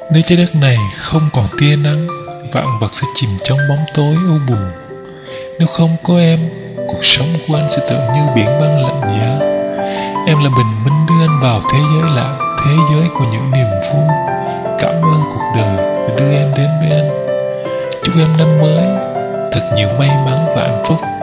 Nếu trái đất này không còn tia nắng, vạn vật sẽ chìm trong bóng tối u buồn. Nếu không có em, cuộc sống của anh sẽ tựa như biển băng lạnh giá. Em là bình minh đưa anh vào thế giới lạ, thế giới của những niềm vui. Cảm ơn cuộc đời đã đưa em đến với anh. Chúc em năm mới thật nhiều may mắn và hạnh phúc.